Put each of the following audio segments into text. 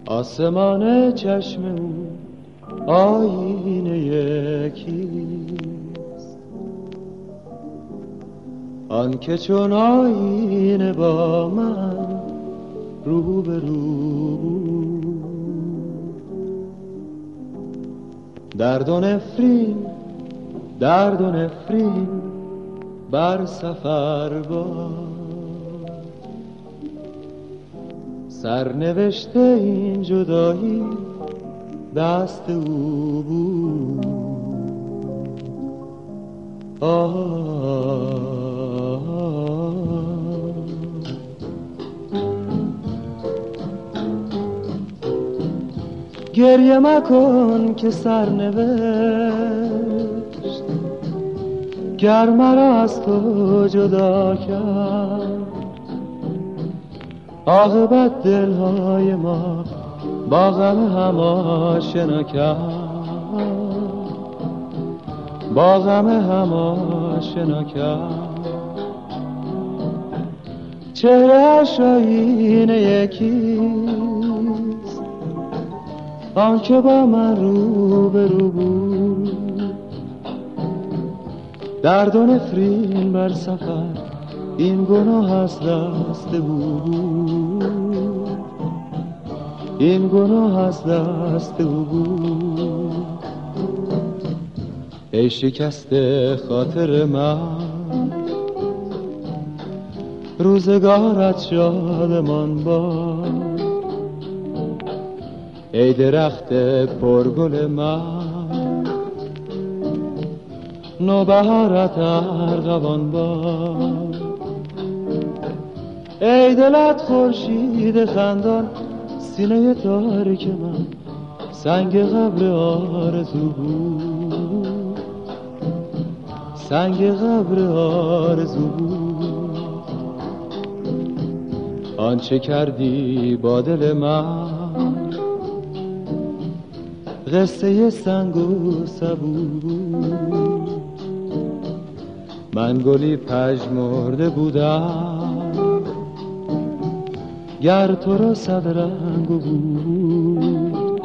آسمان چشم او آینه یکیست، آن که چون آینه با من رو به رو درد و نفرین بر سفر باد. سرنوشته این جدایی دست او بود. گریه مکن که سرنوشت گر مرا از تو جدا کرد، عاقبت دلهای ما با غم هم آشنا کرد، با غم هم آشنا کرد. چهره‌اش آینه یکیست، آن که با من رو به رو بود. درد و نفرین بر سفر این گناه از دست او بود، این گناه از دست او بود. ای شکسته خاطر من روزگارت شادمان باد. ای درخت پرگل من نوبهارت ارغوان باد. ای دلت خورشید خندان سینه تاریک من سنگ قبر آرزو بود، سنگ قبر آرزو بود. آنچه کردی با دل من قصه سنگ و سبو بود. من گلی پژمرده بودم گر تو را صد رنگ بود.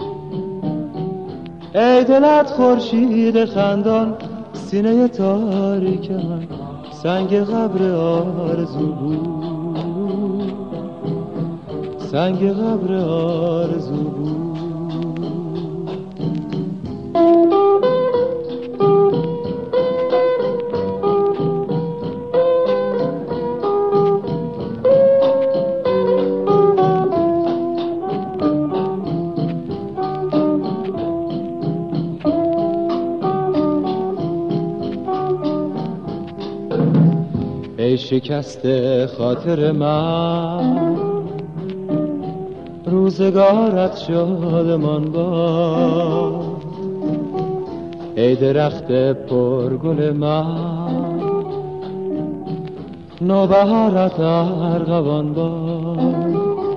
ای دلت خورشید خندان سینه تاریک من سنگ قبر آرزو بود، سنگ قبر آرزو بود. ای شکسته خاطر من روزگارت شادمان باد. ای درخت پرگل من نوبهارت ارغوان باد.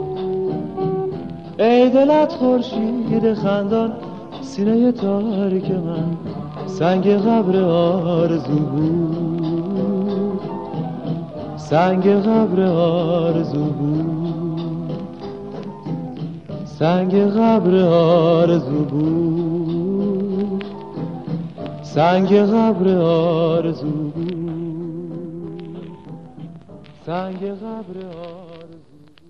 ای دلت خورشید خندان سینه تاریک من سنگ قبر آرزو بود، سنگ قبر آرزو بود، سنگ قبر آرزو بود، سنگ قبر آرزو بود، سنگ قبر آرزو.